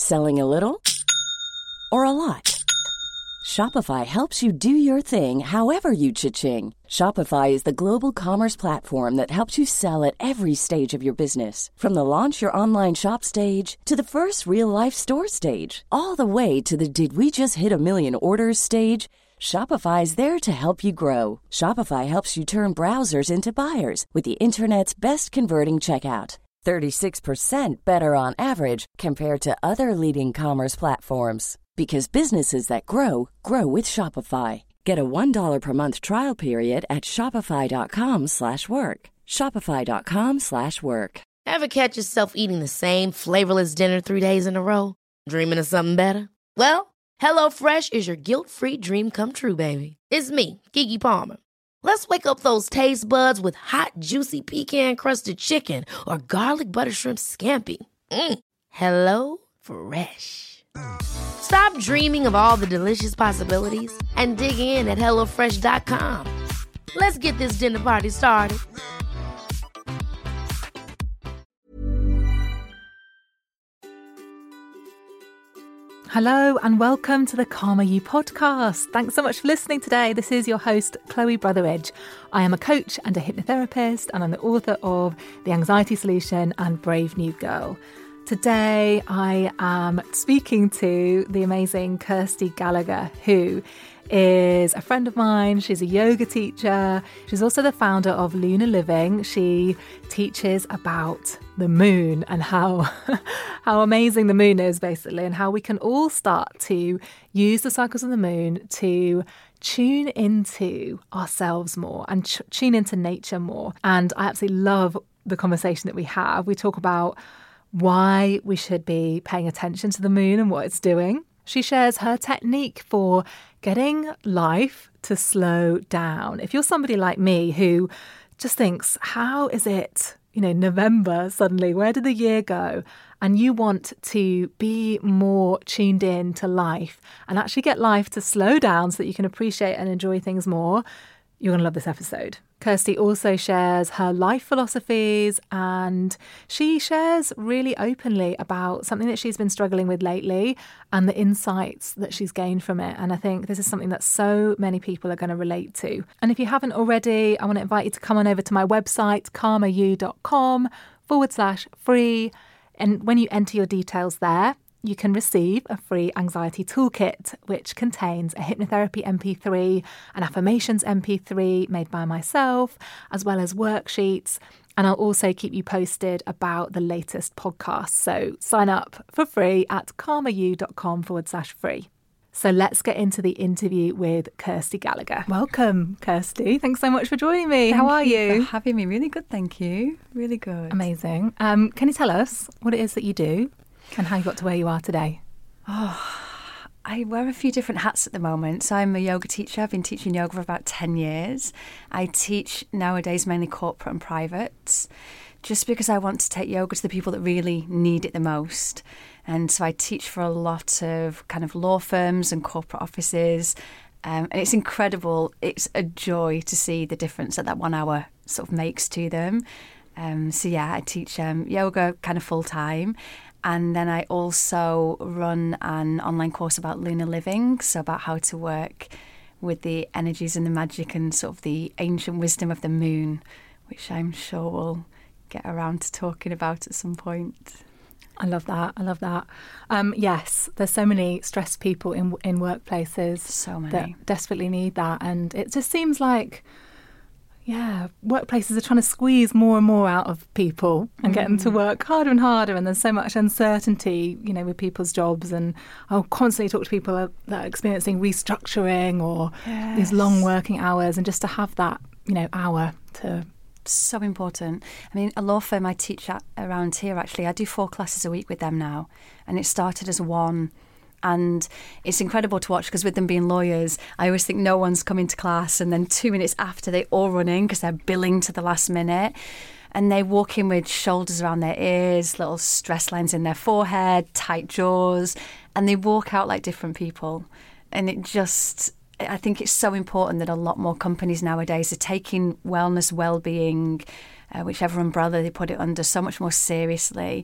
Selling a little or a lot? Shopify helps you do your thing however you cha-ching. Shopify is the global commerce platform that helps you sell at every stage of your business. From the launch your online shop stage to the first real-life store stage, all the way to the did we just hit a million orders stage. Shopify is there to help you grow. Shopify helps you turn browsers into buyers with the internet's best converting checkout. 36% better on average compared to other leading commerce platforms. Because businesses that grow, grow with Shopify. Get a $1 per month trial period at shopify.com/work. Shopify.com/work. Ever catch yourself eating the same flavorless dinner 3 days in a row? Dreaming of something better? Well, HelloFresh is your guilt-free dream come true, baby. It's me, Keke Palmer. Let's wake up those taste buds with hot, juicy pecan-crusted chicken or garlic butter shrimp scampi. HelloFresh. Stop dreaming of all the delicious possibilities and dig in at HelloFresh.com. Let's get this dinner party started. Hello and welcome to the Calmer You podcast. Thanks so much for listening today. This is your host, Chloe Brotheridge. I am a coach and a hypnotherapist, and I'm the author of The Anxiety Solution and Brave New Girl. Today, I am speaking to the amazing Kirsty Gallagher, who is a friend of mine. She's a yoga teacher. She's also the founder of Lunar Living. She teaches about the moon and how amazing the moon is, basically, and how we can all start to use the cycles of the moon to tune into ourselves more and tune into nature more. And I absolutely love the conversation that we have. We talk about why we should be paying attention to the moon and what it's doing. She shares her technique for getting life to slow down. If you're somebody like me who just thinks, how is it, November suddenly, where did the year go? And you want to be more tuned in to life and actually get life to slow down so that you can appreciate and enjoy things more, you're going to love this episode. Kirsty also shares her life philosophies, and she shares really openly about something that she's been struggling with lately and the insights that she's gained from it. And I think this is something that so many people are going to relate to. And if you haven't already, I want to invite you to come on over to my website, calmeryou.com/free. And when you enter your details there, you can receive a free anxiety toolkit, which contains a hypnotherapy MP3, an affirmations MP3 made by myself, as well as worksheets. And I'll also keep you posted about the latest podcast. So sign up for free at calmeryou.com/free. So let's get into the interview with Kirsty Gallagher. Welcome, Kirsty. Thanks so much for joining me. How are you? Thank you for having me. Really good, thank you. Really good. Amazing. Can you tell us what it is that you do and how you got to where you are today? I wear a few different hats at the moment. So I'm a yoga teacher. I've been teaching yoga for about 10 years. I teach nowadays mainly corporate and privates, just because I want to take yoga to the people that really need it the most. And so I teach for a lot of kind of law firms and corporate offices. And it's incredible. It's a joy to see the difference that 1 hour sort of makes to them. So yeah, I teach yoga kind of full time. And then I also run an online course about lunar living, so about how to work with the energies and the magic and sort of the ancient wisdom of the moon, which I'm sure we'll get around to talking about at some point. I love that. Yes, there's so many stressed people in workplaces. So many. That desperately need that. And it just seems like, workplaces are trying to squeeze more and more out of people and get them to work harder and harder. And there's so much uncertainty, with people's jobs. And I'll constantly talk to people that are experiencing restructuring or these long working hours, and just to have that, hour to... So important. I mean, a law firm I teach at around here, actually, I do 4 classes a week with them now. And it started as 1. And it's incredible to watch because with them being lawyers, I always think no one's coming to class, and then 2 minutes after they all run in because they're billing to the last minute, and they walk in with shoulders around their ears, little stress lines in their forehead, tight jaws, and they walk out like different people. And I think it's so important that a lot more companies nowadays are taking wellness, well-being, whichever umbrella they put it under, so much more seriously.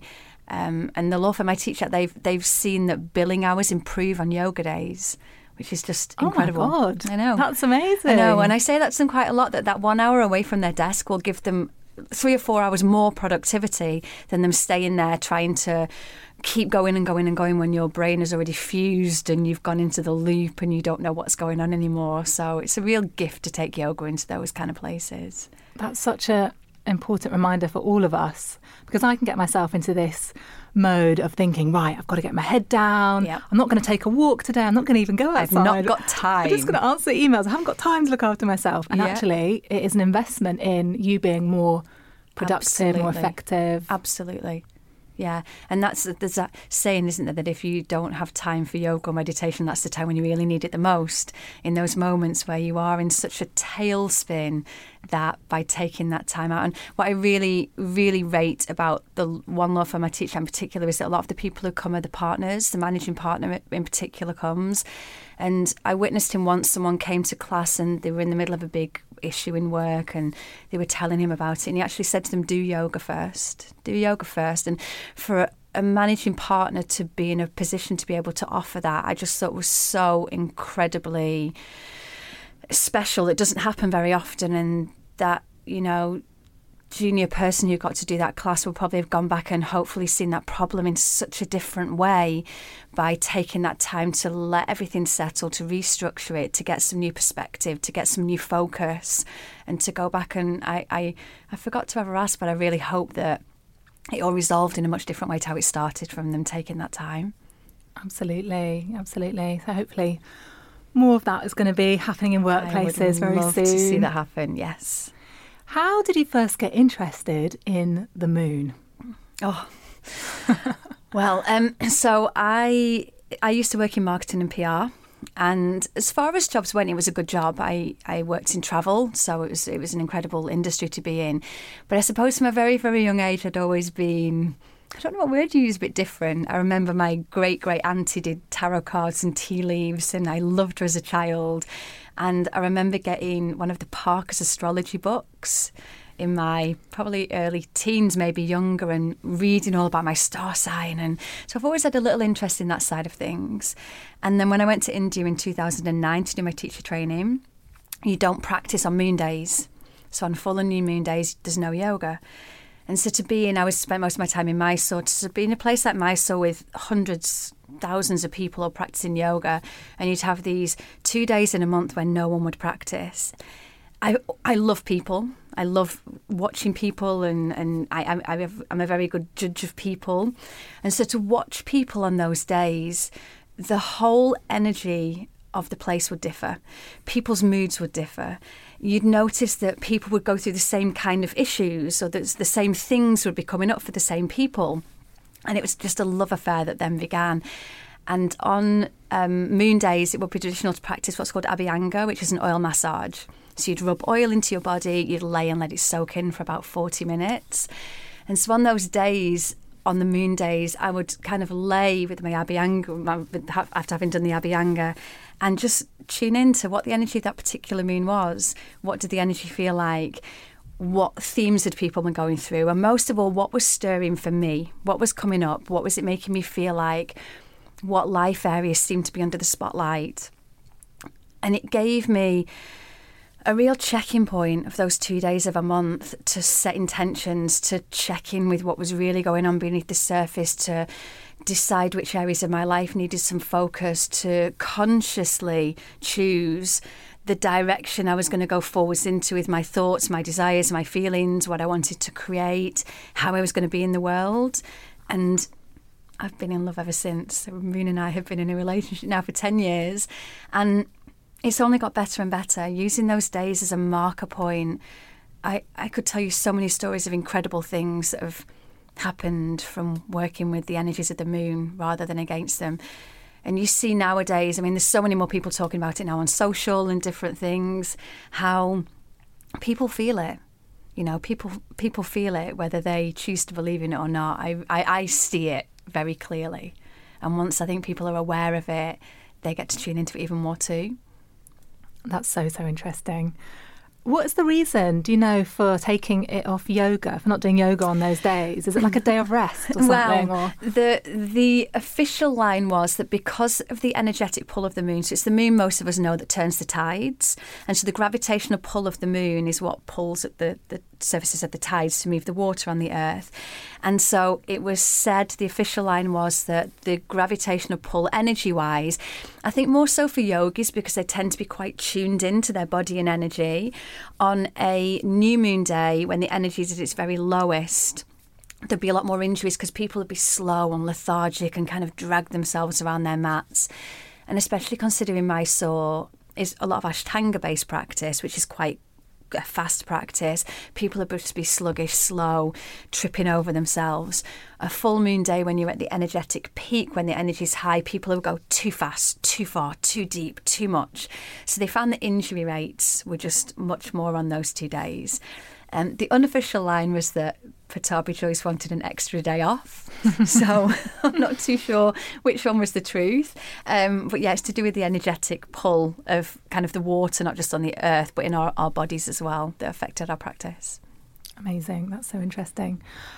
And the law firm I teach at, they've seen that billing hours improve on yoga days, which is just incredible. Oh my God. I know. That's amazing. I know. And I say that to them quite a lot, that 1 hour away from their desk will give them 3 or 4 hours more productivity than them staying there trying to keep going and going and going when your brain is already fused and you've gone into the loop and you don't know what's going on anymore. So it's a real gift to take yoga into those kind of places. That's such an important reminder for all of us, because I can get myself into this mode of thinking, right, I've got to get my head down. Yep. I'm not going to take a walk today. I'm not going to even go outside. I've not got time. I'm just going to answer emails. I haven't got time to look after myself. And actually, it is an investment in you being more productive, more effective. Absolutely. Yeah, and there's that saying, isn't there, that if you don't have time for yoga or meditation, that's the time when you really need it the most, in those moments where you are in such a tailspin, that by taking that time out. And what I really, really rate about the one law firm I teach in particular is that a lot of the people who come are the partners. The managing partner in particular comes. And I witnessed him once. Someone came to class and they were in the middle of a big issue in work and they were telling him about it. And he actually said to them, do yoga first. Do yoga first. And for a managing partner to be in a position to be able to offer that, I just thought was so incredibly special. It doesn't happen very often. And that, you know, junior person who got to do that class will probably have gone back and hopefully seen that problem in such a different way by taking that time to let everything settle, to restructure it, to get some new perspective, to get some new focus, and to go back. And I forgot to ever ask, but I really hope that it all resolved in a much different way to how it started, from them taking that time. Absolutely, absolutely. So hopefully more of that is going to be happening in workplaces very soon. I would love to see that happen, yes. How did you first get interested in the moon? Oh, well, so I used to work in marketing and PR, and as far as jobs went, it was a good job. I worked in travel, so it was an incredible industry to be in. But I suppose from a very, very young age, I'd always been, I don't know what word you use, a bit different. I remember my great-great-auntie did tarot cards and tea leaves, and I loved her as a child. And I remember getting one of the Parker's astrology books in my probably early teens, maybe younger, and reading all about my star sign. And so I've always had a little interest in that side of things. And then when I went to India in 2009 to do my teacher training, you don't practice on moon days. So on full and new moon days, there's no yoga. And so I spent most of my time in Mysore. To be in a place like Mysore with hundreds, thousands of people all practicing yoga, and you'd have these 2 days in a month when no one would practice. I love people. I love watching people, and I'm a very good judge of people. And so to watch people on those days, the whole energy of the place would differ. People's moods would differ. You'd notice that people would go through the same kind of issues, or that the same things would be coming up for the same people. And it was just a love affair that then began. And on moon days, it would be traditional to practice what's called Abhyanga, which is an oil massage. So you'd rub oil into your body, you'd lay and let it soak in for about 40 minutes. And so on those days, on the moon days, I would kind of lay with my Abhyanga, after having done the Abhyanga, and just tune into what the energy of that particular moon was. What did the energy feel like? What themes had people been going through? And most of all, what was stirring for me? What was coming up? What was it making me feel like? What life areas seemed to be under the spotlight? And it gave me a real check-in point of those 2 days of a month to set intentions, to check in with what was really going on beneath the surface, to decide which areas of my life needed some focus, to consciously choose the direction I was going to go forwards into with my thoughts, my desires, my feelings, what I wanted to create, how I was going to be in the world. And I've been in love ever since. So Moon and I have been in a relationship now for 10 years. And it's only got better and better. Using those days as a marker point, I could tell you so many stories of incredible things that have happened from working with the energies of the moon rather than against them. And you see nowadays, I mean, there's so many more people talking about it now on social and different things, how people feel it. You know, people feel it, whether they choose to believe in it or not. I see it very clearly. And once I think people are aware of it, they get to tune into it even more too. That's so interesting. What's the reason, do you know, for taking it off yoga, for not doing yoga on those days? Is it like a day of rest or something? Well, the official line was that because of the energetic pull of the moon, so it's the moon most of us know that turns the tides, and so the gravitational pull of the moon is what pulls at the surfaces of the tides to move the water on the earth. And so it was said, the official line was that the gravitational pull energy-wise, I think more so for yogis because they tend to be quite tuned into their body and energy, on a new moon day when the energy is at its very lowest, there'd be a lot more injuries because people would be slow and lethargic and kind of drag themselves around their mats. And especially considering Mysore is a lot of Ashtanga-based practice, which is quite a fast practice. People are supposed to be sluggish, slow, tripping over themselves. A full moon day when you're at the energetic peak, when the energy is high, people will go too fast, too far, too deep, too much. So they found the injury rates were just much more on those 2 days. The unofficial line was that Pattabhi Jois wanted an extra day off. So I'm not too sure which one was the truth. But yeah, it's to do with the energetic pull of kind of the water, not just on the earth, but in our bodies as well, that affected our practice. Amazing. That's so interesting.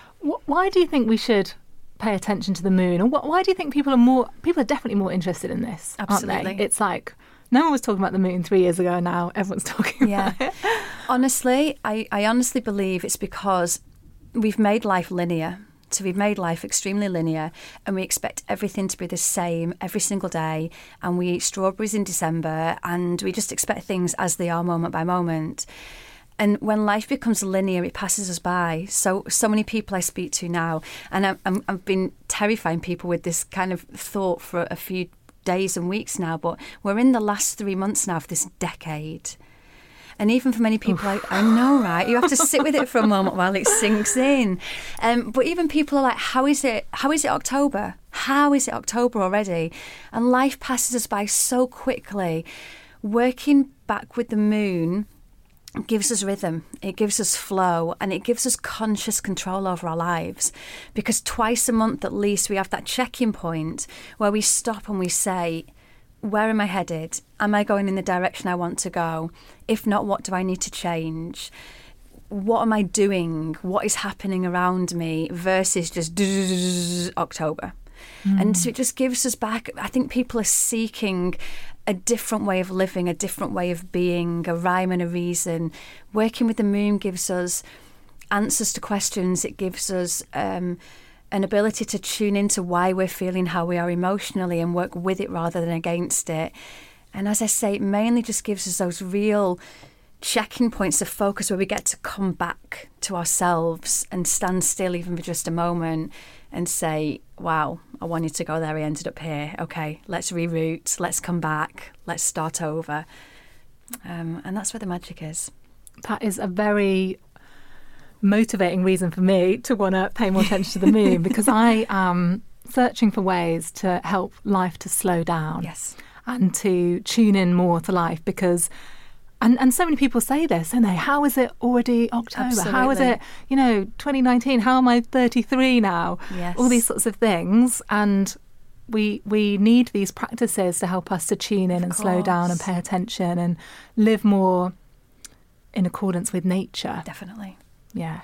Why do you think we should pay attention to the moon? Or why do you think people are definitely more interested in this? Absolutely. Aren't they? It's like, no one was talking about the moon 3 years ago. Now everyone's talking about it. Honestly, I honestly believe it's because we've made life linear. So we've made life extremely linear and we expect everything to be the same every single day, and we eat strawberries in December and we just expect things as they are moment by moment. And when life becomes linear, it passes us by. So many people I speak to now, and I've been terrifying people with this kind of thought for a few days and weeks now, but we're in the last 3 months now of this decade. And even for many people, I know, right? You have to sit with it for a moment while it sinks in. But even people are like, how is it October? How is it October already? And life passes us by so quickly. Working back with the moon gives us rhythm, it gives us flow, and it gives us conscious control over our lives. Because twice a month at least we have that check-in point where we stop and we say, where am I headed? Am I going in the direction I want to go? If not, what do I need to change? What am I doing? What is happening around me versus just October? And so it just gives us back. I think people are seeking a different way of living, a different way of being, a rhyme and a reason. Working with the moon gives us answers to questions. It gives us an ability to tune into why we're feeling how we are emotionally and work with it rather than against it. And as I say, it mainly just gives us those real check-in points of focus where we get to come back to ourselves and stand still even for just a moment and say, wow, I wanted to go there, I ended up here. Okay, let's reroute, let's come back, let's start over. And that's where the magic is. That is a very motivating reason for me to want to pay more attention to the moon, because I am searching for ways to help life to slow down. Yes. And to tune in more to life, because and so many people say this, don't they? How is it already October? Absolutely. How is it, 2019? How am I 33 now? Yes. All these sorts of things. And we need these practices to help us to tune in and slow down and pay attention and live more in accordance with nature. Definitely. Yeah.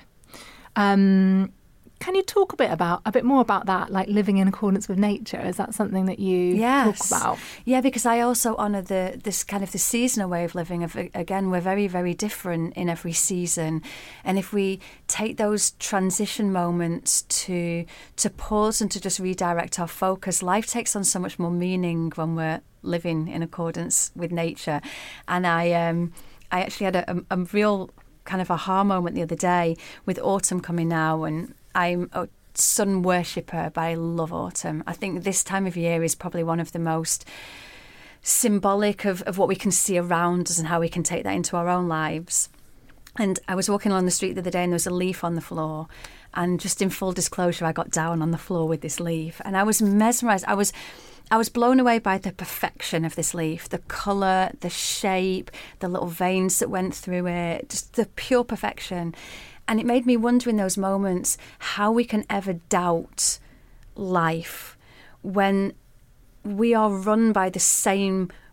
Can you talk a bit more about that, like living in accordance with nature? Is that something that you talk about? Yeah, because I also honour this kind of the seasonal way of living. Again, we're very, very different in every season. And if we take those transition moments to pause and to just redirect our focus, life takes on so much more meaning when we're living in accordance with nature. And I actually had a real kind of aha moment the other day with autumn coming now, and I'm a sun worshipper, but I love autumn. I think this time of year is probably one of the most symbolic of what we can see around us and how we can take that into our own lives. And I was walking along the street the other day and there was a leaf on the floor. And just in full disclosure, I got down on the floor with this leaf and I was mesmerised. I was blown away by the perfection of this leaf, the colour, the shape, the little veins that went through it, just the pure perfection. And it made me wonder in those moments how we can ever doubt life when we are run by the same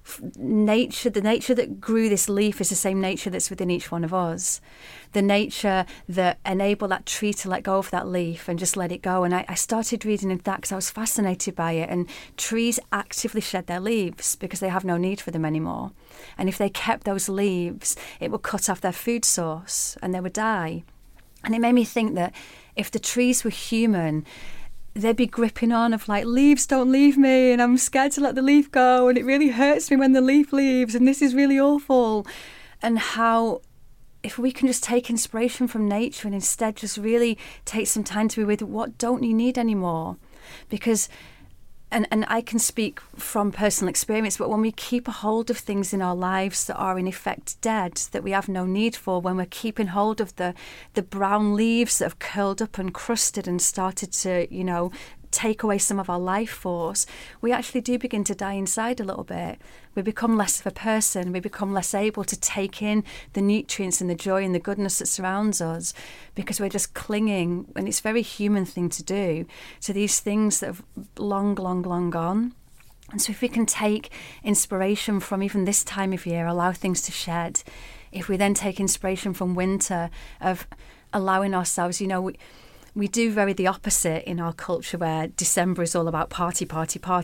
nature, the nature that grew this leaf is the same nature that's within each one of us. The nature that enabled that tree to let go of that leaf and just let it go. And I started reading into that because I was fascinated by it. And trees actively shed their leaves because they have no need for them anymore. And if they kept those leaves, it would cut off their food source and they would die. And it made me think that if the trees were human, they'd be gripping on of like, leaves don't leave me and I'm scared to let the leaf go and it really hurts me when the leaf leaves and this is really awful. And how if we can just take inspiration from nature and instead just really take some time to be with what don't you need anymore? Because and I can speak from personal experience, but when we keep a hold of things in our lives that are in effect dead, that we have no need for, when we're keeping hold of the brown leaves that have curled up and crusted and started to, take away some of our life force, we actually do begin to die inside a little bit. We become less of a person. We become less able to take in the nutrients and the joy and the goodness that surrounds us because we're just clinging, and it's a very human thing to do, to these things that have long gone. And so if we can take inspiration from even this time of year, allow things to shed, if we then take inspiration from winter of allowing ourselves, we do very the opposite in our culture where December is all about party, go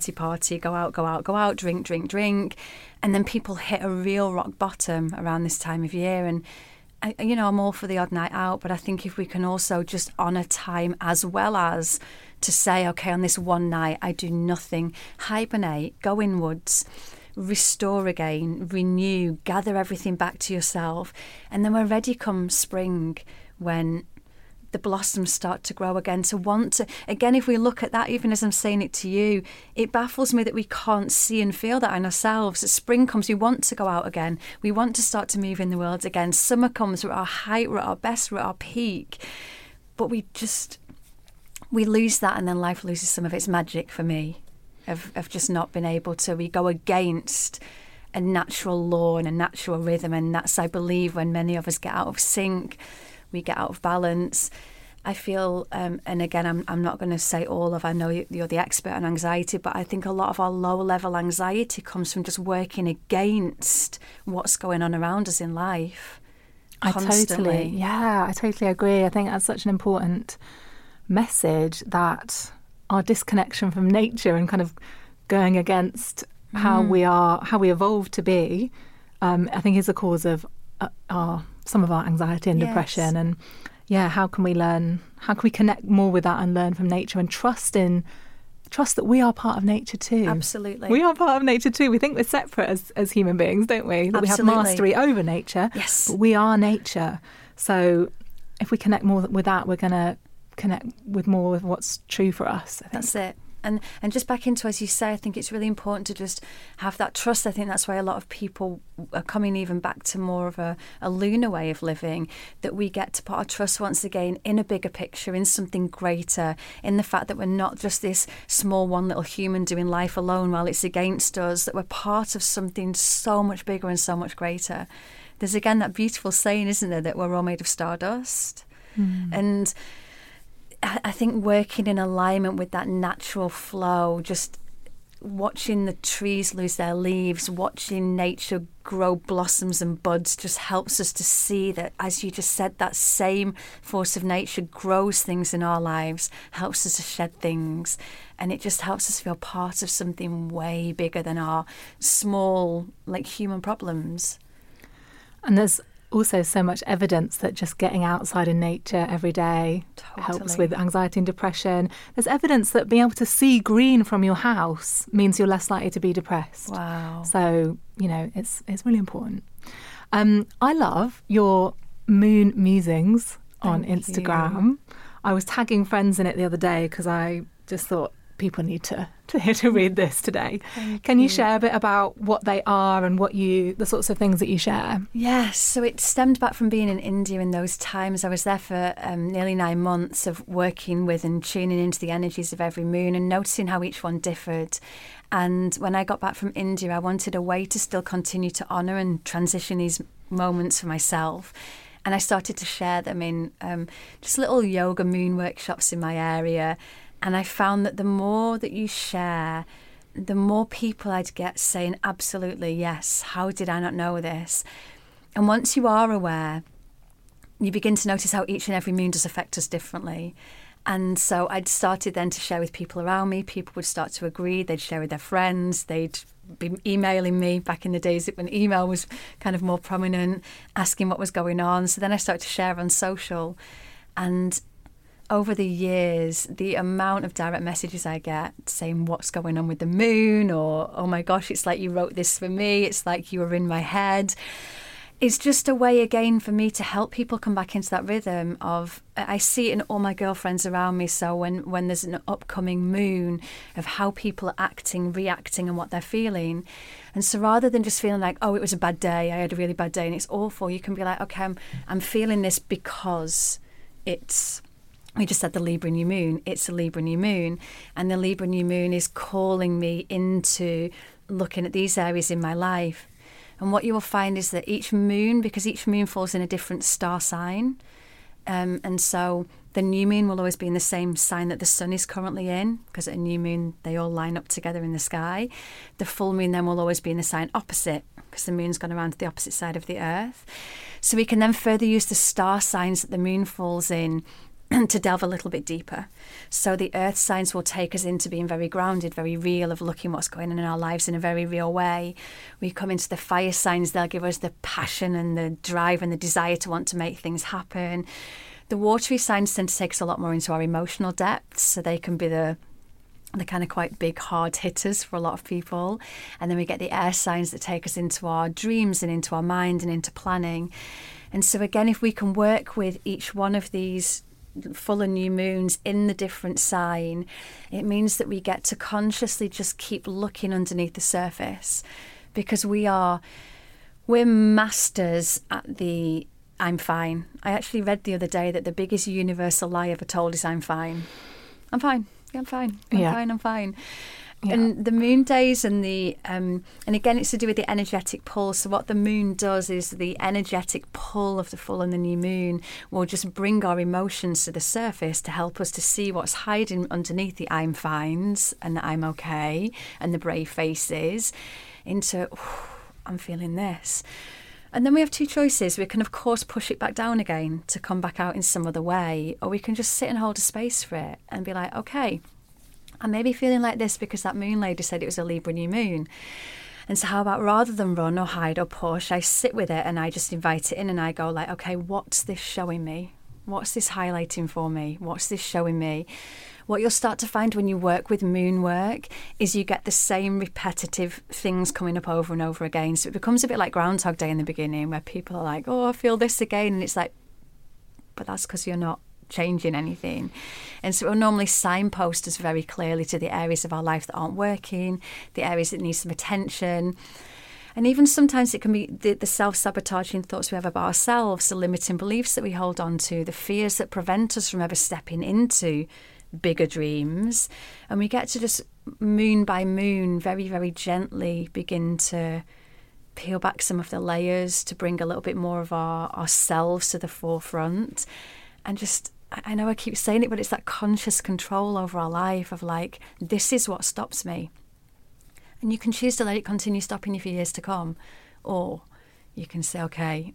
out, drink. And then people hit a real rock bottom around this time of year. And, I'm all for the odd night out, but I think if we can also just honour time as well as to say, okay, on this one night, I do nothing, hibernate, go inwards, restore again, renew, gather everything back to yourself. And then we're ready come spring when the blossoms start to grow again, to want to, again, if we look at that, even as I'm saying it to you, it baffles me that we can't see and feel that in ourselves. As spring comes, we want to go out again. We want to start to move in the world again. Summer comes, we're at our height, we're at our best, we're at our peak. But we lose that, and then life loses some of its magic for me, of just not being able to, we go against a natural law and a natural rhythm. And that's, I believe, when many of us get out of sync, we get out of balance. I feel, and again, I'm not going to say all of, I know you're the expert on anxiety, but I think a lot of our lower level anxiety comes from just working against what's going on around us in life constantly. I totally agree. I think that's such an important message, that our disconnection from nature and kind of going against how we evolved to be, I think is the cause of some of our anxiety and depression. And how can we connect more with that and learn from nature and trust that we are part of nature too. Absolutely. We are part of nature too. We think we're separate as human beings, don't we? That Absolutely. We have mastery over nature. Yes. But we are nature. So if we connect more with that, we're going to connect with more with what's true for us, I think. That's it. And just back into, as you say, I think it's really important to just have that trust. I think that's why a lot of people are coming even back to more of a lunar way of living, that we get to put our trust once again in a bigger picture, in something greater, in the fact that we're not just this small one little human doing life alone while it's against us, that we're part of something so much bigger and so much greater. There's again that beautiful saying, isn't there, that we're all made of stardust. And I think working in alignment with that natural flow, just watching the trees lose their leaves, watching nature grow blossoms and buds, just helps us to see that, as you just said, that same force of nature grows things in our lives, helps us to shed things, and it just helps us feel part of something way bigger than our small, human problems. And there's also so much evidence that just getting outside in nature every day helps with anxiety and depression. There's evidence that being able to see green from your house means you're less likely to be depressed. Wow. So, it's really important. I love your moon musings on Instagram. You. I was tagging friends in it the other day because I just thought people need to read this today. Can you share a bit about what they are and the sorts of things that you share? Yes, so it stemmed back from being in India in those times. I was there for nearly 9 months of working with and tuning into the energies of every moon and noticing how each one differed. And when I got back from India, I wanted a way to still continue to honour and transition these moments for myself. And I started to share them in just little yoga moon workshops in my area. And I found that the more that you share the more people I'd get saying, absolutely, yes, how did I not know this? And once you are aware, you begin to notice how each and every moon does affect us differently. And so I'd started then to share with people around me. People would start to agree. They'd share with their friends. They'd be emailing me back in the days when email was kind of more prominent, asking what was going on. So then I started to share on social. And over the years, the amount of direct messages I get saying what's going on with the moon, or, oh my gosh, it's like you wrote this for me. It's like you were in my head. It's just a way, again, for me to help people come back into that rhythm of, I see it in all my girlfriends around me. So when there's an upcoming moon, of how people are acting, reacting and what they're feeling. And so rather than just feeling like, oh, it was a bad day, I had a really bad day and it's awful, you can be like, okay, I'm feeling this because we just had the Libra new moon. It's a Libra new moon. And the Libra new moon is calling me into looking at these areas in my life. And what you will find is that each moon, because each moon falls in a different star sign, and so the new moon will always be in the same sign that the sun is currently in, because at a new moon, they all line up together in the sky. The full moon then will always be in the sign opposite, because the moon's gone around to the opposite side of the earth. So we can then further use the star signs that the moon falls in to delve a little bit deeper. So the earth signs will take us into being very grounded, very real, of looking what's going on in our lives in a very real way. We come into the fire signs, they'll give us the passion and the drive and the desire to want to make things happen. The watery signs tend to take us a lot more into our emotional depths, so they can be the kind of quite big hard hitters for a lot of people. And then we get the air signs that take us into our dreams and into our mind and into planning. And so again, if we can work with each one of these full and new moons in the different sign, it means that we get to consciously just keep looking underneath the surface, because we're masters at the I'm fine. I actually read the other day that the biggest universal lie ever told is I'm fine. I'm fine. Yeah, I'm fine. I'm fine. Yeah. And the moon days and and again, it's to do with the energetic pull. So what the moon does is the energetic pull of the full and the new moon will just bring our emotions to the surface to help us to see what's hiding underneath the I'm fines and the I'm okay and the brave faces into, I'm feeling this. And then we have two choices. We can, of course, push it back down again to come back out in some other way, or we can just sit and hold a space for it and be like, okay, I may be feeling like this because that moon lady said it was a Libra new moon. And so how about, rather than run or hide or push, I sit with it and I just invite it in and I go like, okay, what's this showing me? What's this highlighting for me? What's this showing me? What you'll start to find when you work with moon work is you get the same repetitive things coming up over and over again. So it becomes a bit like Groundhog Day in the beginning, where people are like, oh, I feel this again. And it's like, but that's because you're not changing anything. And so it will normally signpost us very clearly to the areas of our life that aren't working, the areas that need some attention. And even sometimes it can be the self-sabotaging thoughts we have about ourselves, the limiting beliefs that we hold on to, the fears that prevent us from ever stepping into bigger dreams. And we get to just moon by moon very, very gently begin to peel back some of the layers to bring a little bit more of ourselves to the forefront. And just, I know I keep saying it, but it's that conscious control over our life of like, this is what stops me. And you can choose to let it continue stopping you for years to come. Or you can say, okay,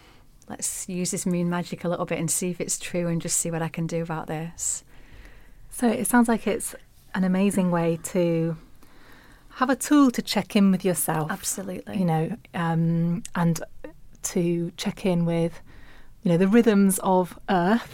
let's use this moon magic a little bit and see if it's true and just see what I can do about this. So it sounds like it's an amazing way to have a tool to check in with yourself. Absolutely. You know, and to check in with, you know, the rhythms of Earth.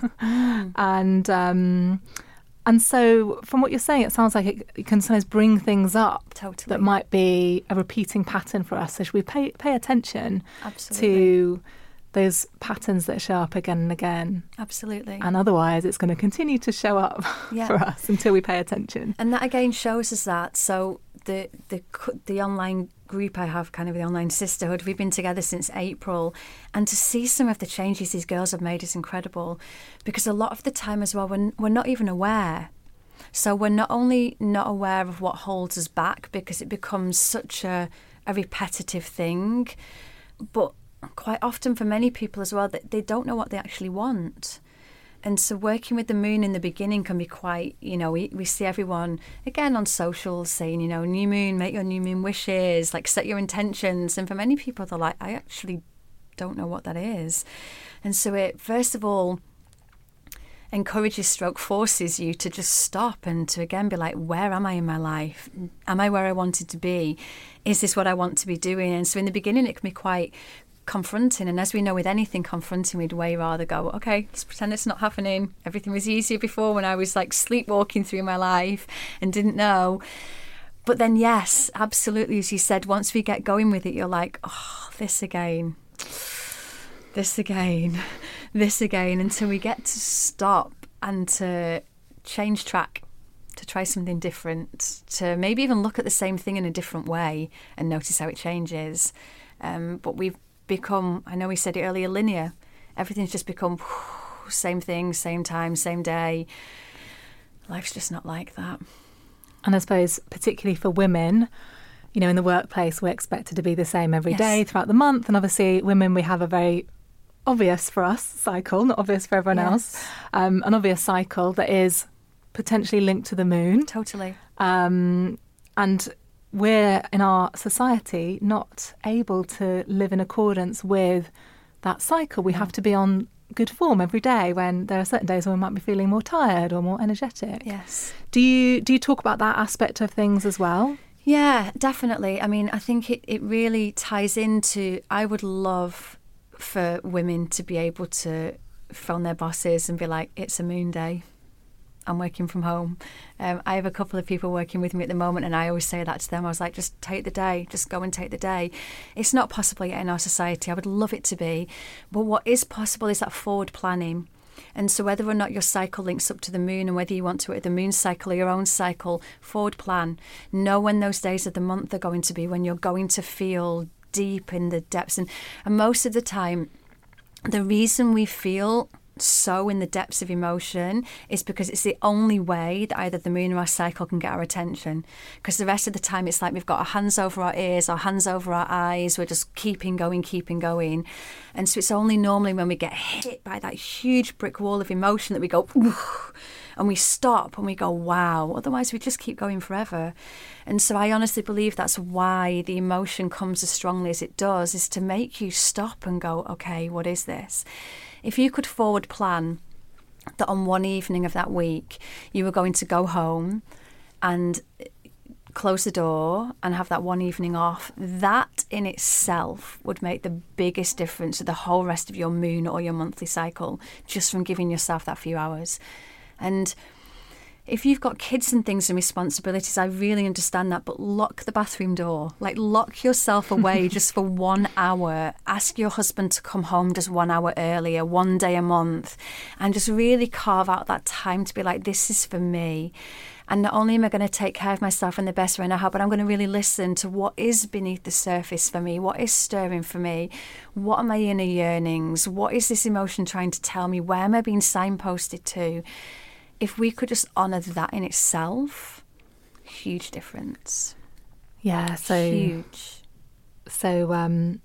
And so from what you're saying, it sounds like it can sometimes bring things up that might be a repeating pattern for us. So should we pay attention to those patterns that show up again and again? Absolutely. And otherwise it's going to continue to show up for us until we pay attention. And that again shows us that. So the online group I have, kind of the online sisterhood, we've been together since April, and to see some of the changes these girls have made is incredible, because a lot of the time as well we're not even aware. So we're not only not aware of what holds us back because it becomes such a repetitive thing, but quite often for many people as well that they don't know what they actually want. And so working with the moon in the beginning can be quite, we see everyone, again, on socials saying, new moon, make your new moon wishes, like set your intentions. And for many people, they're like, I actually don't know what that is. And so it, first of all, encourages / forces you to just stop and to again be like, where am I in my life? Am I where I wanted to be? Is this what I want to be doing? And so in the beginning, it can be quite confronting. And as we know with anything confronting, we'd way rather go, okay, let's pretend it's not happening. Everything was easier before when I was like sleepwalking through my life and didn't know. But then, yes, absolutely, as you said, once we get going with it, you're like, oh, this again, until we get to stop and to change track, to try something different, to maybe even look at the same thing in a different way and notice how it changes. But we've become, I know we said it earlier, linear. Everything's just become same thing, same time, same day. Life's just not like that. And I suppose particularly for women, in the workplace, we're expected to be the same every day throughout the month. And obviously women, we have a very obvious for us cycle, not obvious for everyone else, an obvious cycle that is potentially linked to the moon. Totally. And we're in our society not able to live in accordance with that cycle. We have to be on good form every day when there are certain days when we might be feeling more tired or more energetic. Yes. Do you talk about that aspect of things as well? Yeah, definitely. I mean, I think it really ties into, I would love for women to be able to phone their bosses and be like, it's a moon day, I'm working from home. I have a couple of people working with me at the moment, and I always say that to them. I was like, just take the day, just go and take the day. It's not possible yet in our society. I would love it to be. But what is possible is that forward planning. And so whether or not your cycle links up to the moon, and whether you want to at the moon cycle or your own cycle, forward plan. Know when those days of the month are going to be, when you're going to feel deep in the depths. And most of the time, the reason we feel so in the depths of emotion is because it's the only way that either the moon or our cycle can get our attention. Because the rest of the time, it's like we've got our hands over our ears, our hands over our eyes. We're just keeping going. And so it's only normally when we get hit by that huge brick wall of emotion that we go, oof, and we stop and we go, wow. Otherwise, we just keep going forever. And so I honestly believe that's why the emotion comes as strongly as it does, is to make you stop and go, okay, what is this? If you could forward plan that on one evening of that week, you were going to go home and close the door and have that one evening off, that in itself would make the biggest difference to the whole rest of your moon or your monthly cycle, just from giving yourself that few hours. And if you've got kids and things and responsibilities, I really understand that, but lock the bathroom door. Like, lock yourself away just for 1 hour. Ask your husband to come home just 1 hour earlier, one day a month, and just really carve out that time to be like, this is for me. And not only am I going to take care of myself in the best way I know how, but I'm going to really listen to what is beneath the surface for me, what is stirring for me, what are my inner yearnings, what is this emotion trying to tell me, where am I being signposted to? If we could just honour that in itself, huge difference. Yeah, so huge. So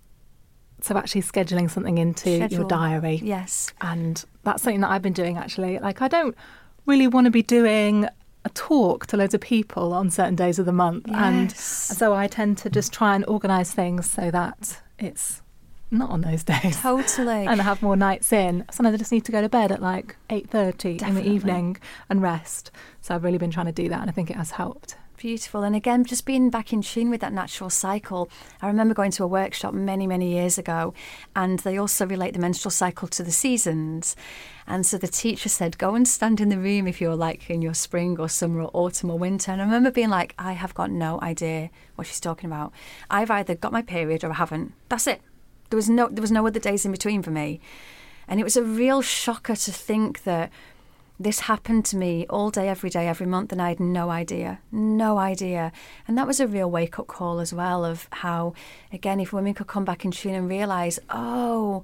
actually scheduling something into your diary. Yes. And that's something that I've been doing, actually. Like, I don't really want to be doing a talk to loads of people on certain days of the month. Yes. And so I tend to just try and organise things so that it's not on those days. Totally. And I have more nights in. Sometimes I just need to go to bed at like 8:30 in the evening and rest. So I've really been trying to do that, and I think it has helped. Beautiful. And again, just being back in tune with that natural cycle. I remember going to a workshop many, many years ago, and they also relate the menstrual cycle to the seasons. And so the teacher said, go and stand in the room if you're like in your spring or summer or autumn or winter. And I remember being like, I have got no idea what she's talking about. I've either got my period or I haven't. That's it. There was no other days in between for me. And it was a real shocker to think that this happened to me all day, every month, and I had no idea. And that was a real wake-up call as well, of how, again, if women could come back in tune and realise, oh,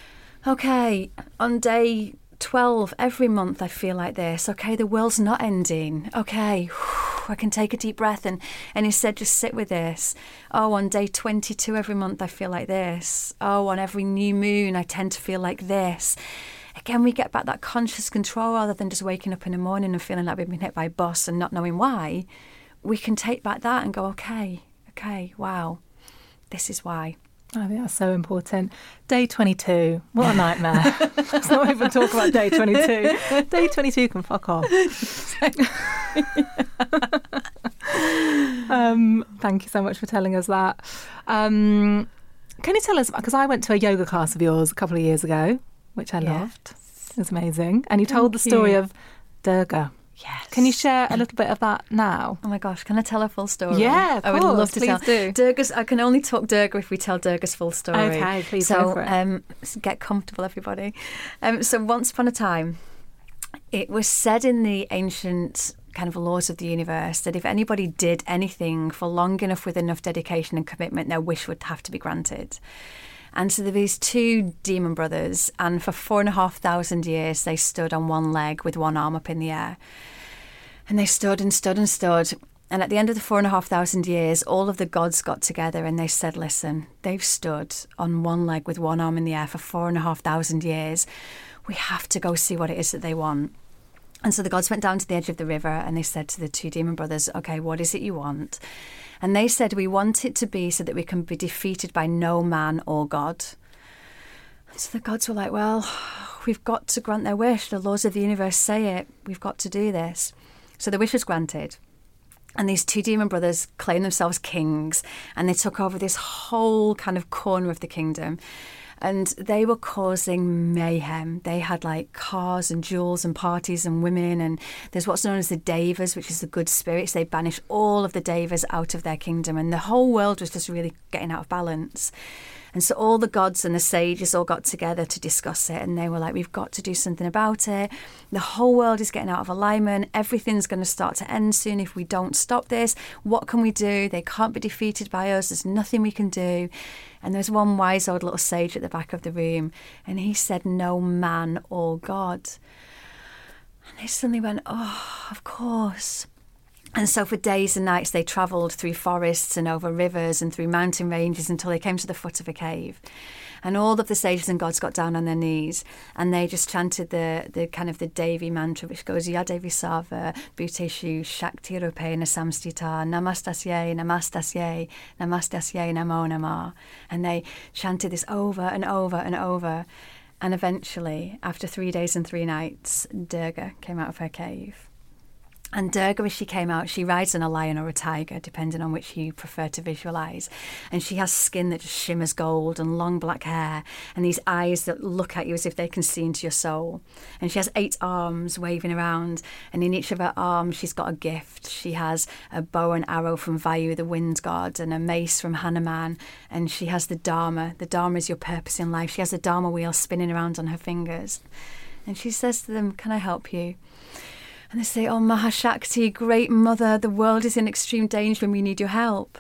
okay, on day 12 every month I feel like this. Okay, the world's not ending. Okay, I can take a deep breath and instead just sit with this. Oh, on day 22 every month I feel like this. Oh, on every new moon I tend to feel like this. again, we get back that conscious control rather than just waking up in the morning and feeling like we've been hit by a bus and not knowing why. We can take back that and go, okay, wow, this is why. I think that's so important. Day 22. What a nightmare. Let's not even talk about day 22. Day 22 can fuck off. Thank you so much for telling us that. Can you tell us, because I went to a yoga class of yours a couple of years ago, which I loved. It was amazing. And you told the story of Durga. Yes. Can you share a little bit of that now? Oh my gosh, can I tell a full story? Yeah, of course. I would love to please tell. do. Durga's, I can only talk Durga if we tell Durga's full story. Okay, please go for it. So get comfortable, everybody. So once upon a time, it was said in the ancient kind of laws of the universe that if anybody did anything for long enough with enough dedication and commitment, their wish would have to be granted. And so there were these two demon brothers, and for 4,500 years they stood on one leg with one arm up in the air. And they stood and stood and stood. And at the end of the 4,500 years, all of the gods got together and they said, listen, they've stood on one leg with one arm in the air for 4,500 years. We have to go see what it is that they want. And so the gods went down to the edge of the river and they said to the two demon brothers, okay, what is it you want? And they said, we want it to be so that we can be defeated by no man or God. And so the gods were like, well, we've got to grant their wish. The laws of the universe say it. We've got to do this. So the wish was granted. And these two demon brothers claimed themselves kings and they took over this whole kind of corner of the kingdom. And they were causing mayhem. They had like cars and jewels and parties and women. And there's what's known as the Devas, which is the good spirits. They banished all of the Devas out of their kingdom. And the whole world was just really getting out of balance. And so all the gods and the sages all got together to discuss it. And they were like, we've got to do something about it. The whole world is getting out of alignment. Everything's going to start to end soon if we don't stop this. What can we do? They can't be defeated by us. There's nothing we can do. And there's one wise old little sage at the back of the room. And he said, no man or God. And they suddenly went, oh, of course. And so for days and nights they travelled through forests and over rivers and through mountain ranges until they came to the foot of a cave. And all of the sages and gods got down on their knees and they just chanted the kind of the Devi mantra, which goes, Ya Devi Sava, Bhuteshu, Shakti Rupena Samstita, Namastasye, Namastasye, Namastasye, Namo Namah. And they chanted this over and over and over. And eventually, after 3 days and 3 nights, Durga came out of her cave. And Durga, as she came out, she rides on a lion or a tiger, depending on which you prefer to visualise. And she has skin that just shimmers gold and long black hair and these eyes that look at you as if they can see into your soul. And she has 8 arms waving around, and in each of her arms she's got a gift. She has a bow and arrow from Vayu, the wind god, and a mace from Hanuman. And she has the Dharma. The Dharma is your purpose in life. She has a Dharma wheel spinning around on her fingers. And she says to them, can I help you? And they say, oh, Mahashakti, great mother, the world is in extreme danger and we need your help.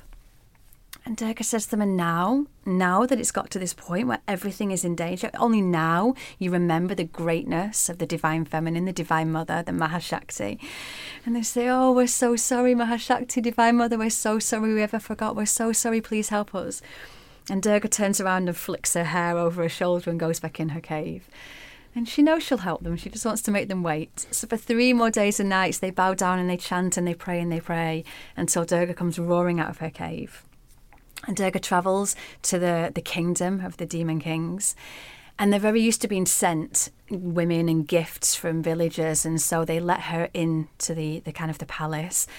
And Durga says to them, and now that it's got to this point where everything is in danger, only now you remember the greatness of the divine feminine, the divine mother, the Mahashakti. And they say, oh, we're so sorry, Mahashakti, divine mother, we're so sorry we ever forgot, we're so sorry, please help us. And Durga turns around and flicks her hair over her shoulder and goes back in her cave. And she knows she'll help them. She just wants to make them wait. So for 3 more days and nights, they bow down and they chant and they pray until Durga comes roaring out of her cave. And Durga travels to the kingdom of the demon kings. And they're very used to being sent women and gifts from villagers. And so they let her into the kind of the palace.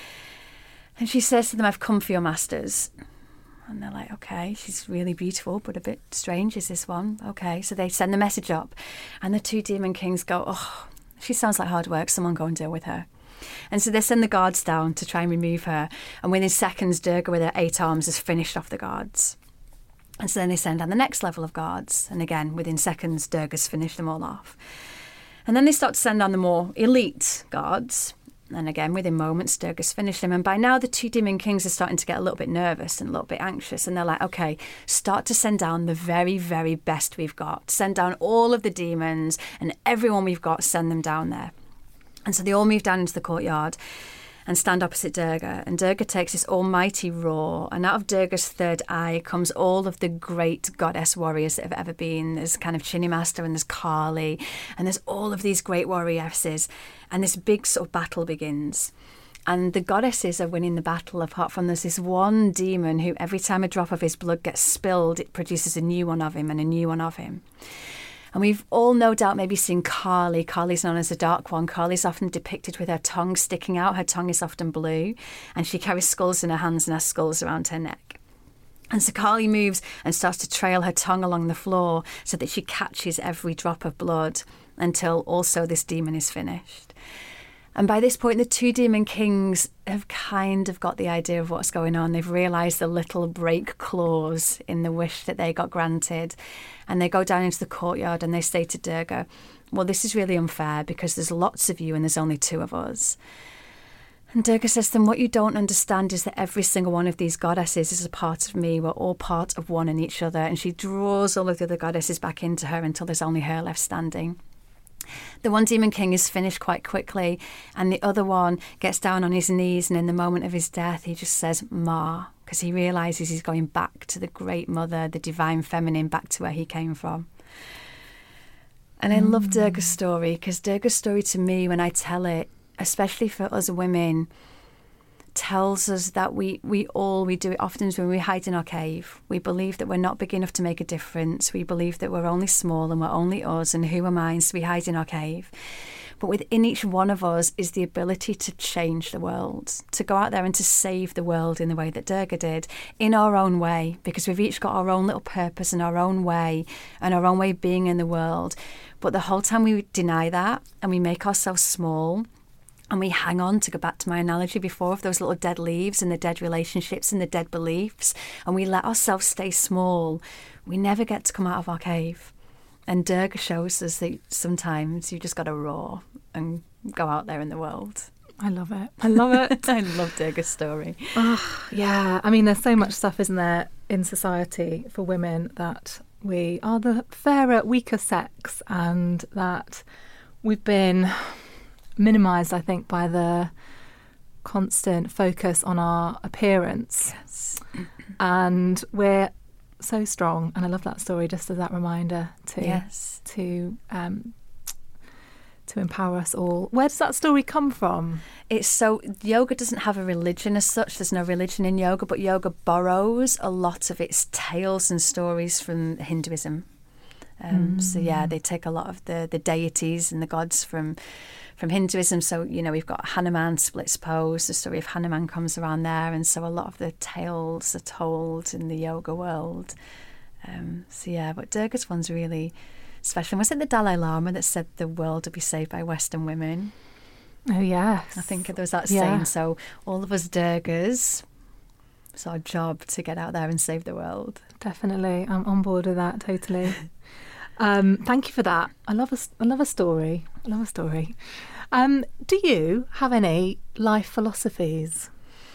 And she says to them, I've come for your masters. And they're like, okay, she's really beautiful, but a bit strange is this one. Okay, so they send the message up. And the 2 demon kings go, oh, she sounds like hard work. Someone go and deal with her. And so they send the guards down to try and remove her. And within seconds, Durga with her 8 arms has finished off the guards. And so then they send down the next level of guards. And again, within seconds, Durga's finished them all off. And then they start to send down the more elite guards. And again, within moments, Durga's finished them. And by now, the 2 demon kings are starting to get a little bit nervous and a little bit anxious. And they're like, okay, start to send down the very, very best we've got. Send down all of the demons and everyone we've got, send them down there. And so they all move down into the courtyard. and stand opposite Durga. And Durga takes this almighty roar, and out of Durga's third eye comes all of the great goddess warriors that have ever been. There's kind of Chinnamasta and there's Kali, and there's all of these great warrioresses, and this big sort of battle begins. And the goddesses are winning the battle, apart from there's this one demon who every time a drop of his blood gets spilled, it produces a new one of him and a new one of him. And we've all no doubt maybe seen Kali. Kali's known as the Dark One. Kali's often depicted with her tongue sticking out. Her tongue is often blue, and she carries skulls in her hands and has skulls around her neck. And so Kali moves and starts to trail her tongue along the floor so that she catches every drop of blood until also this demon is finished. And by this point, the two demon kings have kind of got the idea of what's going on. They've realised the little break clause in the wish that they got granted. And they go down into the courtyard and they say to Durga, well, this is really unfair because there's lots of you and there's only two of us. And Durga says to them, what you don't understand is that every single one of these goddesses is a part of me. We're all part of one and each other. And she draws all of the other goddesses back into her until there's only her left standing. The one demon king is finished quite quickly, and the other one gets down on his knees, and in the moment of his death he just says Ma, because he realises he's going back to the great mother, the divine feminine, back to where he came from. And I love Durga's story, because Durga's story to me, when I tell it, especially for us women, tells us that we do it often when we hide in our cave. We believe that we're not big enough to make a difference. We believe that we're only small and we're only us and who am I, so we hide in our cave. But within each one of us is the ability to change the world, to go out there and to save the world in the way that Durga did, in our own way, because we've each got our own little purpose and our own way of being in the world. But the whole time we deny that and we make ourselves small, and we hang on, to go back to my analogy before, of those little dead leaves and the dead relationships and the dead beliefs, and we let ourselves stay small, we never get to come out of our cave. And Durga shows us that sometimes you just got to roar and go out there in the world. I love it. I love it. I love Durga's story. Oh, yeah. I mean, there's so much stuff, isn't there, in society for women, that we are the fairer, weaker sex, and that we've been minimised, I think, by the constant focus on our appearance. Yes. And we're so strong, and I love that story just as that reminder to empower us all. Where does that story come from? Yoga doesn't have a religion as such. There's no religion in yoga, but yoga borrows a lot of its tales and stories from Hinduism. So yeah, they take a lot of the deities and the gods from Hinduism. So, we've got Hanuman, splits pose. The story of Hanuman comes around there. And so a lot of the tales are told in the yoga world. But Durga's one's really special. Was it the Dalai Lama that said the world would be saved by Western women? Oh, yes. I think there was that saying. So all of us Durgas, it's our job to get out there and save the world. Definitely. I'm on board with that, totally. Thank you for that. I love a story. Do you have any life philosophies?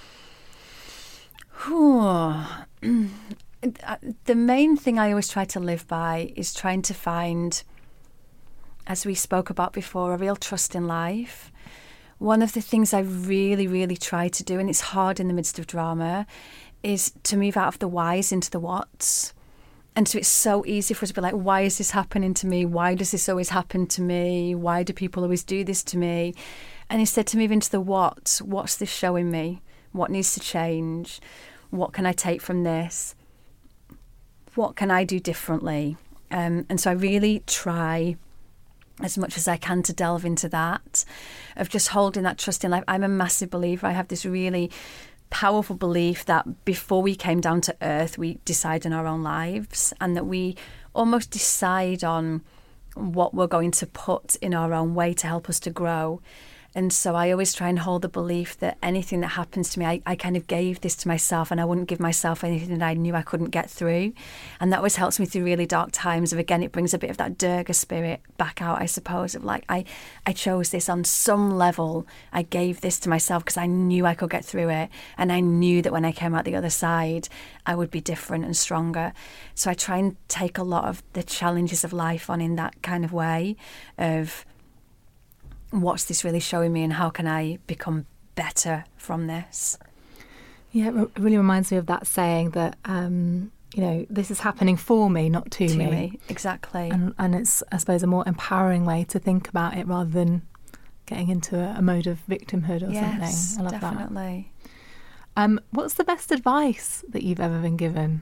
The main thing I always try to live by is trying to find, as we spoke about before, a real trust in life. One of the things I really, really try to do, and it's hard in the midst of drama, is to move out of the whys into the whats. And so it's so easy for us to be like, why is this happening to me? Why does this always happen to me? Why do people always do this to me? And instead to move into the what. What's this showing me? What needs to change? What can I take from this? What can I do differently? And so I really try as much as I can to delve into that, of just holding that trust in life. I'm a massive believer. I have this really powerful belief that before we came down to earth, we decide in our own lives, and that we almost decide on what we're going to put in our own way to help us to grow. And so I always try and hold the belief that anything that happens to me, I kind of gave this to myself, and I wouldn't give myself anything that I knew I couldn't get through. And that always helps me through really dark times. Of again, it brings a bit of that Durga spirit back out, I suppose, of like, I chose this on some level. I gave this to myself because I knew I could get through it. And I knew that when I came out the other side, I would be different and stronger. So I try and take a lot of the challenges of life on in that kind of way of, what's this really showing me, and how can I become better from this. Yeah, it really reminds me of that saying that, this is happening for me, not to me. Exactly. And it's, I suppose, a more empowering way to think about it rather than getting into a mode of victimhood or something. I love definitely. That. What's the best advice that you've ever been given?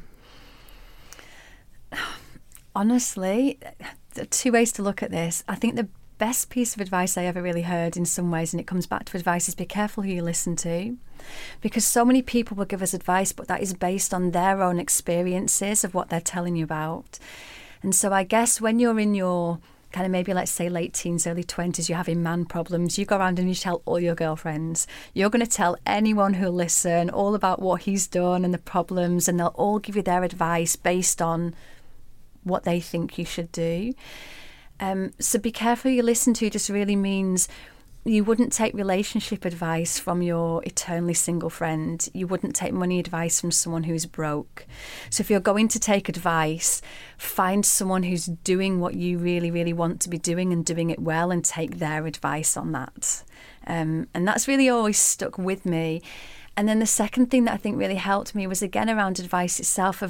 Honestly, there are two ways to look at this. I think the best piece of advice I ever really heard in some ways, and it comes back to advice, is be careful who you listen to. Because so many people will give us advice, but that is based on their own experiences of what they're telling you about. And so I guess when you're in your kind of maybe, let's say, late teens, early 20s, you're having man problems, you go around and you tell all your girlfriends. You're going to tell anyone who'll listen all about what he's done and the problems, and they'll all give you their advice based on what they think you should do. So be careful who you listen to just really means you wouldn't take relationship advice from your eternally single friend. You wouldn't take money advice from someone who's broke. So if you're going to take advice, find someone who's doing what you really, really want to be doing and doing it well, and take their advice on that. And that's really always stuck with me. And then the second thing that I think really helped me was, again, around advice itself.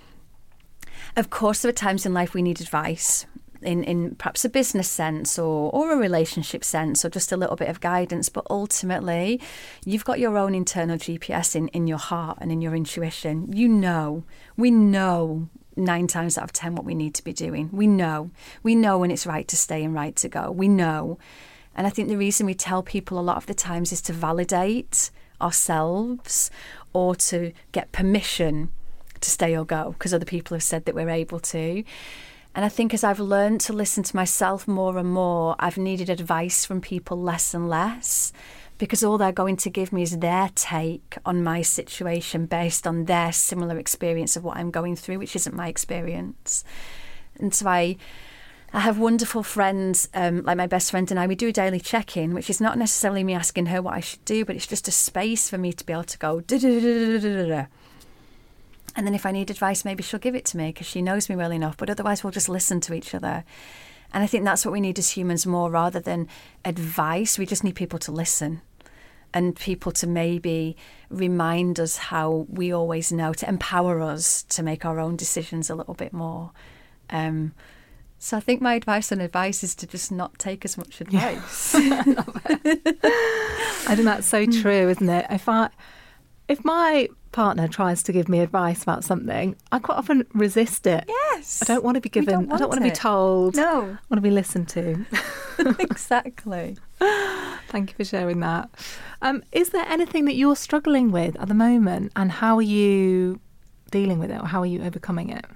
Of course, there are times in life we need advice. In perhaps a business sense or a relationship sense, or just a little bit of guidance. But ultimately, you've got your own internal GPS in your heart and in your intuition. We know 9 times out of 10 what we need to be doing. We know when it's right to stay and right to go. We know. And I think the reason we tell people a lot of the times is to validate ourselves or to get permission to stay or go, because other people have said that we're able to. And I think as I've learned to listen to myself more and more, I've needed advice from people less and less, because all they're going to give me is their take on my situation based on their similar experience of what I'm going through, which isn't my experience. And so I have wonderful friends, like my best friend and I, we do a daily check-in, which is not necessarily me asking her what I should do, but it's just a space for me to be able to go da-da-da-da-da-da-da. And then if I need advice, maybe she'll give it to me because she knows me well enough. But otherwise, we'll just listen to each other. And I think that's what we need as humans more, rather than advice. We just need people to listen, and people to maybe remind us how we always know, to empower us to make our own decisions a little bit more. So I think my advice on advice is to just not take as much advice. Yeah. I think that's so true, isn't it? If my partner tries to give me advice about something, I quite often resist it. Yes. I don't want to be given, I don't want to be told. No. I want to be listened to. Exactly. Thank you for sharing that. Is there anything that you're struggling with at the moment, and how are you dealing with it, or how are you overcoming it?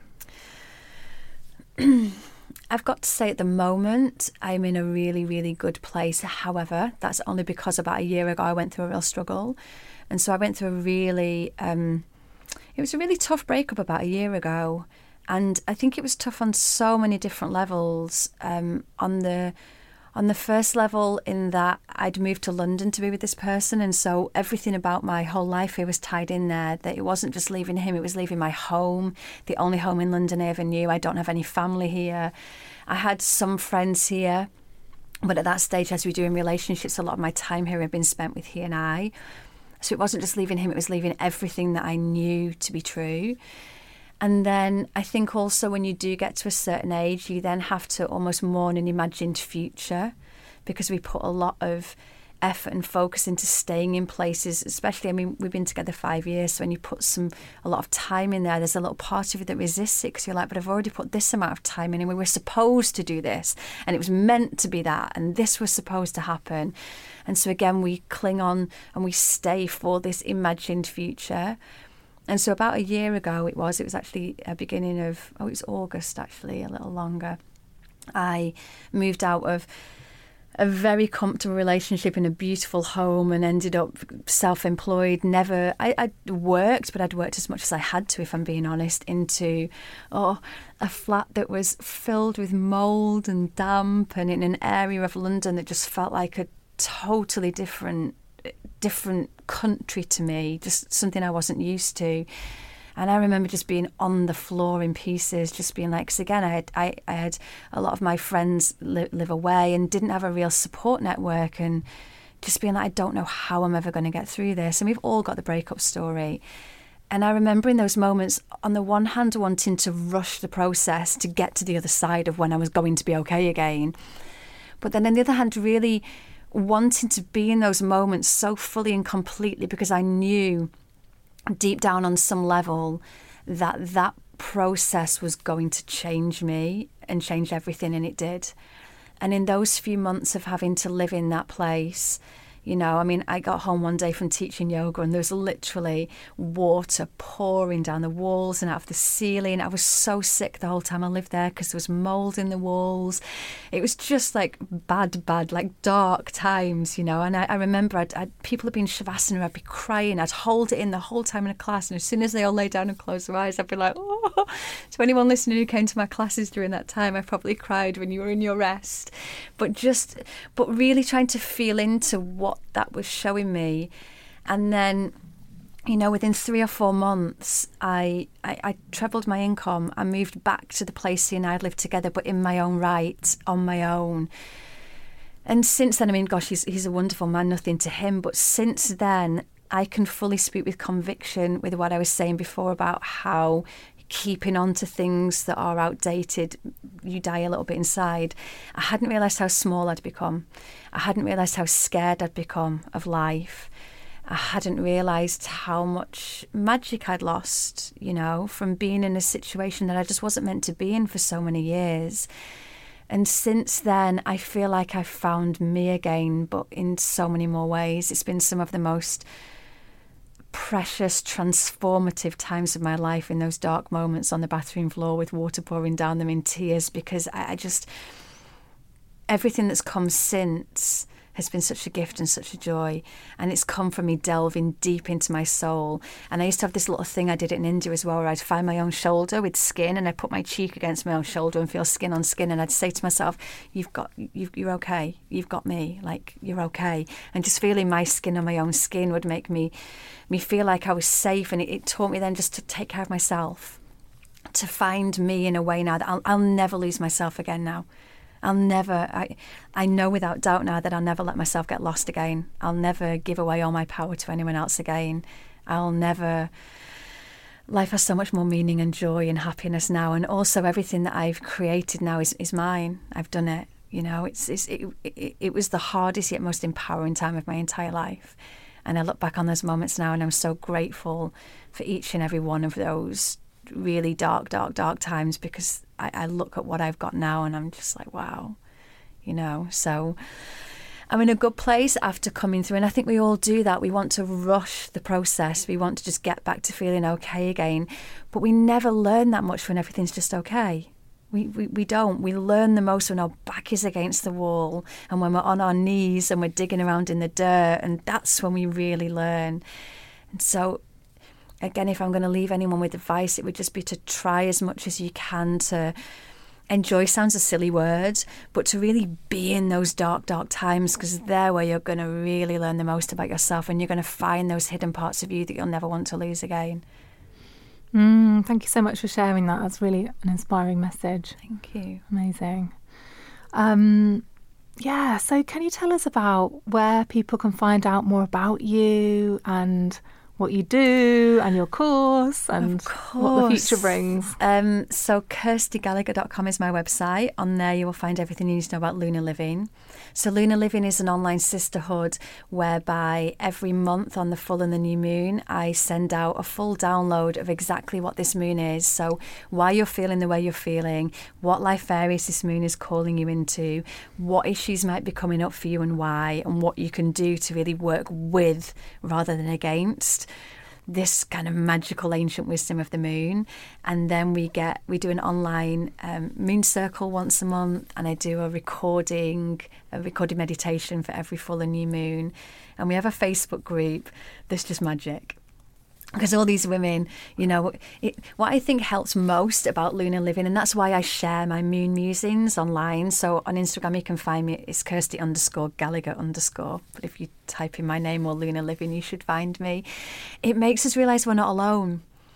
I've got to say, at the moment, I'm in a really, really good place. However, that's only because about a year ago I went through a real struggle. And so I went through it was a really tough breakup about a year ago. And I think it was tough on so many different levels. On the first level, in that I'd moved to London to be with this person. And so everything about my whole life here was tied in there, that it wasn't just leaving him, it was leaving my home, the only home in London I ever knew. I don't have any family here. I had some friends here. But at that stage, as we do in relationships, a lot of my time here had been spent with he and I. So it wasn't just leaving him, it was leaving everything that I knew to be true. And then I think also when you do get to a certain age, you then have to almost mourn an imagined future, because we put a lot of effort and focus into staying in places, especially, I mean, we've been together 5 years, so when you put a lot of time in there, there's a little part of you that resists it, because you're like, but I've already put this amount of time in, and we were supposed to do this, and it was meant to be that, and this was supposed to happen. And so again, we cling on and we stay for this imagined future. And so about a year ago it was actually a beginning of, it was August actually, a little longer, I moved out of a very comfortable relationship in a beautiful home and ended up self-employed. I'd worked, but I'd worked as much as I had to, if I'm being honest, into a flat that was filled with mould and damp, and in an area of London that just felt like a totally different country to me, just something I wasn't used to. And I remember just being on the floor in pieces, just being like, because again, I had a lot of my friends live away and didn't have a real support network, and just being like, I don't know how I'm ever going to get through this. And we've all got the breakup story. And I remember in those moments, on the one hand, wanting to rush the process to get to the other side of when I was going to be okay again. But then on the other hand, really wanting to be in those moments so fully and completely, because I knew deep down on some level that process was going to change me and change everything, and it did. And in those few months of having to live in that place, you know, I mean, I got home one day from teaching yoga and there was literally water pouring down the walls and out of the ceiling. I was so sick the whole time I lived there because there was mold in the walls. It was just like bad, like dark times, you know. And I remember people had been shavasana, I'd be crying, I'd hold it in the whole time in a class. And as soon as they all lay down and closed their eyes, I'd be like, oh. To anyone listening who came to my classes during that time, I probably cried when you were in your rest. But really trying to feel into what that was showing me. And then, you know, within 3 or 4 months, I trebled my income. I moved back to the place he and I had lived together, but in my own right, on my own. And since then, I mean, gosh, he's a wonderful man, nothing to him. But since then, I can fully speak with conviction with what I was saying before about how keeping on to things that are outdated, you die a little bit inside. I hadn't realised how small I'd become. I hadn't realised how scared I'd become of life. I hadn't realised how much magic I'd lost, you know, from being in a situation that I just wasn't meant to be in for so many years. And since then, I feel like I've found me again, but in so many more ways. It's been some of the most precious, transformative times of my life, in those dark moments on the bathroom floor with water pouring down them in tears, because I just, everything that's come since has been such a gift and such a joy. And it's come from me delving deep into my soul. And I used to have this little thing I did it in India as well, where I'd find my own shoulder with skin and I'd put my cheek against my own shoulder and feel skin on skin. And I'd say to myself, you're okay. You've got me. Like, you're okay. And just feeling my skin on my own skin would make me feel like I was safe. And it taught me then just to take care of myself, to find me in a way now that I'll never lose myself again now. I know without doubt now that I'll never let myself get lost again. I'll never give away all my power to anyone else again. Life has so much more meaning and joy and happiness now. And also everything that I've created now is mine. I've done it. You know, it was the hardest yet most empowering time of my entire life. And I look back on those moments now and I'm so grateful for each and every one of those really dark times, because I look at what I've got now and I'm just like, wow, you know. So I'm in a good place after coming through, and I think we all do that. We want to rush the process. We want to just get back to feeling okay again, but we never learn that much when everything's just okay. We don't. We learn the most when our back is against the wall and when we're on our knees and we're digging around in the dirt, and that's when we really learn. And so again, if I'm going to leave anyone with advice, it would just be to try as much as you can to enjoy. Sounds a silly word, but to really be in those dark times, because they're where you're going to really learn the most about yourself, and you're going to find those hidden parts of you that you'll never want to lose again. Thank you so much for sharing that. That's really an inspiring message. Thank you. Amazing. So can you tell us about where people can find out more about you and what you do and your course and what the future brings? So kirstygallagher.com is my website. On there you will find everything you need to know about Lunar Living. So Lunar Living is an online sisterhood whereby every month on the full and the new moon I send out a full download of exactly what this moon is. So why you're feeling the way you're feeling, what life areas this moon is calling you into, what issues might be coming up for you and why, and what you can do to really work with rather than against this kind of magical ancient wisdom of the moon. And then we do an online moon circle once a month, and I do a recorded meditation for every full and new moon. And we have a Facebook group that's just magic, because all these women, you know, what I think helps most about Lunar Living, and that's why I share my moon musings online. So on Instagram you can find me, it's Kirsty_Gallagher_. But if you type in my name or Lunar Living, you should find me. It makes us realise we're not alone.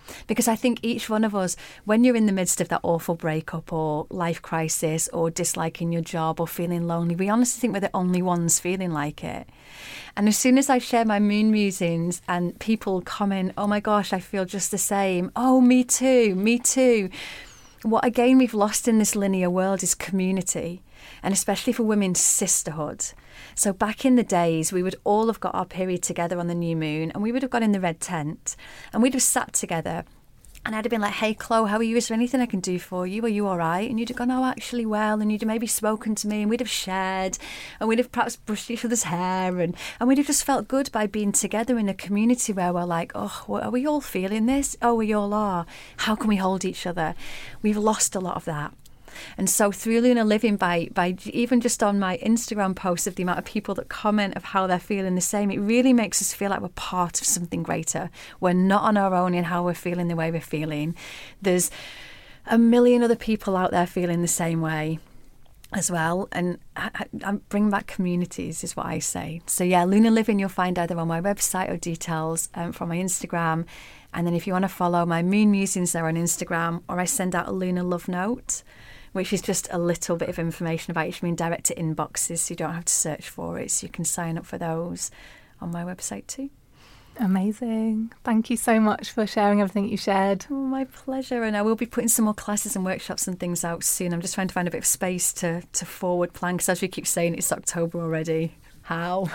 Because I think each one of us, when you're in the midst of that awful breakup or life crisis or disliking your job or feeling lonely, we honestly think we're the only ones feeling like it. And as soon as I share my moon musings and people comment, oh my gosh, I feel just the same. Oh, me too, me too. What again we've lost in this linear world is community, and especially for women, sisterhood. So back in the days, we would all have got our period together on the new moon, and we would have got in the red tent and we'd have sat together. And I'd have been like, hey, Chloe, how are you? Is there anything I can do for you? Are you all right? And you'd have gone, oh, actually, well. And you'd have maybe spoken to me, and we'd have shared, and we'd have perhaps brushed each other's hair. And we'd have just felt good by being together in a community where we're like, oh, are we all feeling this? Oh, we all are. How can we hold each other? We've lost a lot of that. And so through Lunar Living, by even just on my Instagram posts of the amount of people that comment of how they're feeling the same, it really makes us feel like we're part of something greater. We're not on our own in how we're feeling the way we're feeling. There's a million other people out there feeling the same way as well. And I bring back communities is what I say. So yeah, Lunar Living you'll find either on my website or details from my Instagram. And then if you want to follow my moon musings, they're on Instagram, or I send out a lunar love note, which is just a little bit of information about each moon direct to inboxes, so you don't have to search for it. So you can sign up for those on my website too. Amazing. Thank you so much for sharing everything you shared. Oh, my pleasure. And I will be putting some more classes and workshops and things out soon. I'm just trying to find a bit of space to forward plan, because as we keep saying, it's October already. How?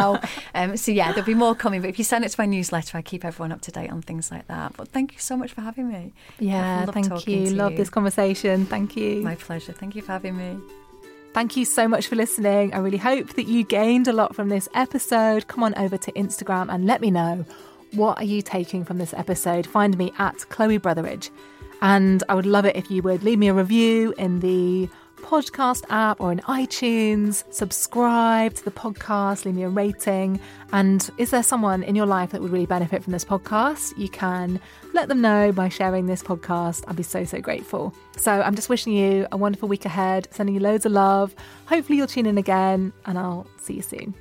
So yeah, there'll be more coming. But if you sign up to my newsletter, I keep everyone up to date on things like that. But thank you so much for having me. Yeah, thank you. Love this conversation. Thank you. My pleasure. Thank you for having me. Thank you so much for listening. I really hope that you gained a lot from this episode. Come on over to Instagram and let me know, what are you taking from this episode? Find me at Chloe Brotheridge. And I would love it if you would leave me a review in the podcast app or in iTunes, subscribe to the podcast, leave me a rating. And is there someone in your life that would really benefit from this podcast? You can let them know by sharing this podcast. I'd be so grateful. So I'm just wishing you a wonderful week ahead, sending you loads of love. Hopefully you'll tune in again, and I'll see you soon.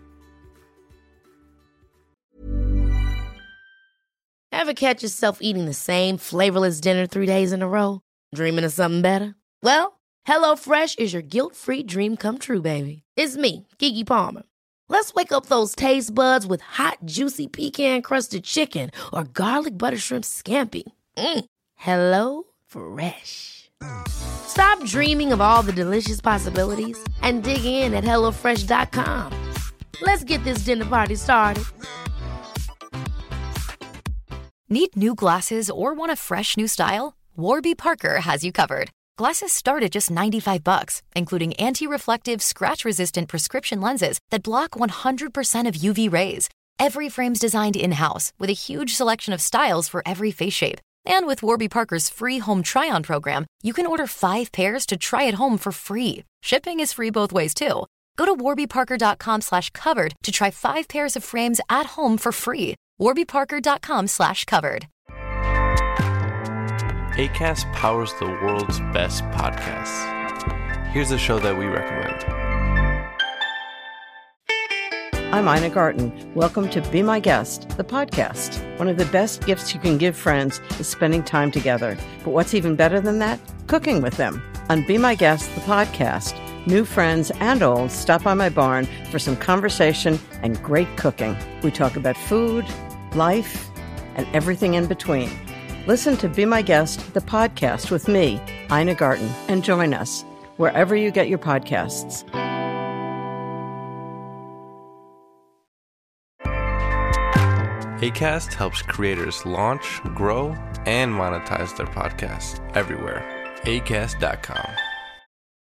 Ever catch yourself eating the same flavorless dinner 3 days in a row? Dreaming of something better? Well, HelloFresh is your guilt-free dream come true, baby. It's me, Keke Palmer. Let's wake up those taste buds with hot, juicy pecan-crusted chicken or garlic butter shrimp scampi. Hello Fresh. Stop dreaming of all the delicious possibilities and dig in at HelloFresh.com. Let's get this dinner party started. Need new glasses or want a fresh new style? Warby Parker has you covered. Glasses start at just $95, including anti-reflective, scratch-resistant prescription lenses that block 100% of UV rays. Every frame's designed in-house with a huge selection of styles for every face shape. And with Warby Parker's free home try-on program, you can order 5 pairs to try at home for free. Shipping is free both ways, too. Go to warbyparker.com/covered to try 5 pairs of frames at home for free. warbyparker.com/covered. Acast powers the world's best podcasts. Here's a show that we recommend. I'm Ina Garten. Welcome to Be My Guest, the podcast. One of the best gifts you can give friends is spending time together. But what's even better than that? Cooking with them. On Be My Guest, the podcast, new friends and old stop by my barn for some conversation and great cooking. We talk about food, life, and everything in between. Listen to Be My Guest, the podcast with me, Ina Garten, and join us wherever you get your podcasts. Acast helps creators launch, grow, and monetize their podcasts everywhere. Acast.com.